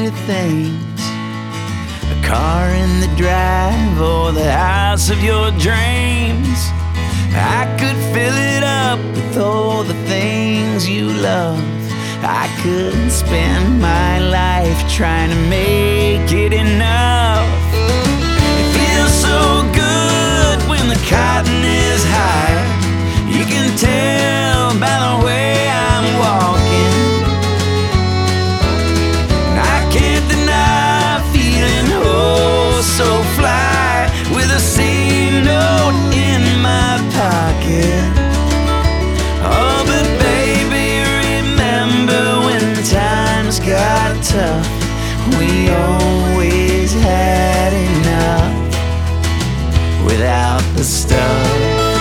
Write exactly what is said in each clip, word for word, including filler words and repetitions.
finer things, a car in the drive or the house of your dreams. I could fill it up with all the things you love. I could spend my life trying to make it enough. It feels so good when the cotton is high. You can tell by the way I'm walking. And I can't deny feeling oh so fly with a C note in my pocket. Oh, but baby, remember when times got tough, we always had enough without the stuff.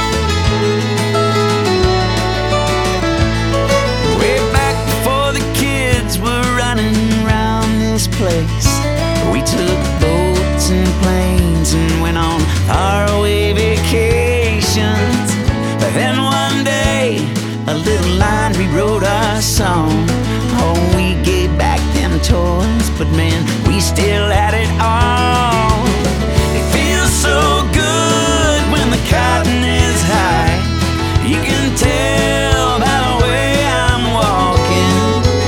Way back before the kids were running around this place, we took boats and planes and went on faraway vacations. But then one day, a little line rewrote our song. Oh, we gave back them toys, but man, we still had it all. It feels so good when the cotton is high. You can tell by the way I'm walking.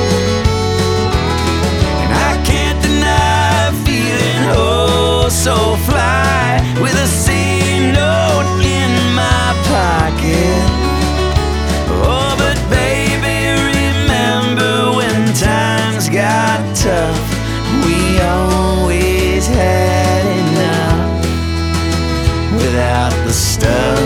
And I can't deny feeling oh so fly with a C note in my pocket. Oh, but baby, remember when times got tough, we always had enough without the stuff.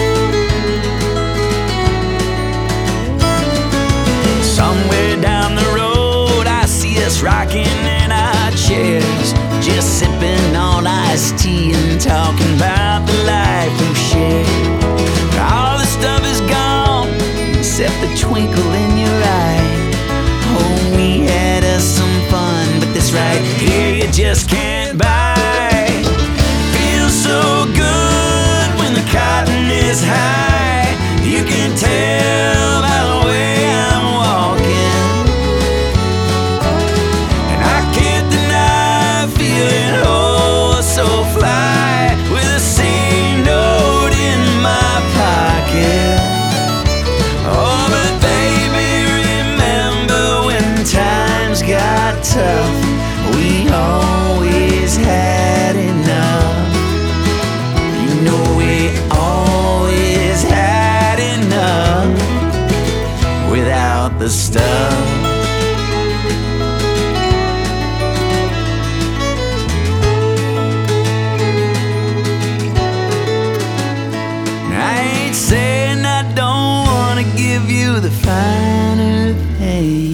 Somewhere down the road, I see us rocking in our chairs, just sipping on iced tea and talking about the life we've shared. All the stuff is gone except the twinkle in your eye. Oh, we had us some fun, but this right here you just can't buy. Feels so good when the cotton is high. You can tell by the way I'm walking. And I can't deny feeling oh so fly with a C note in my pocket. Oh, but baby, remember when times got tough, we always had enough. You know we always had enough without the stuff. I ain't saying I don't wanna give you the finer things,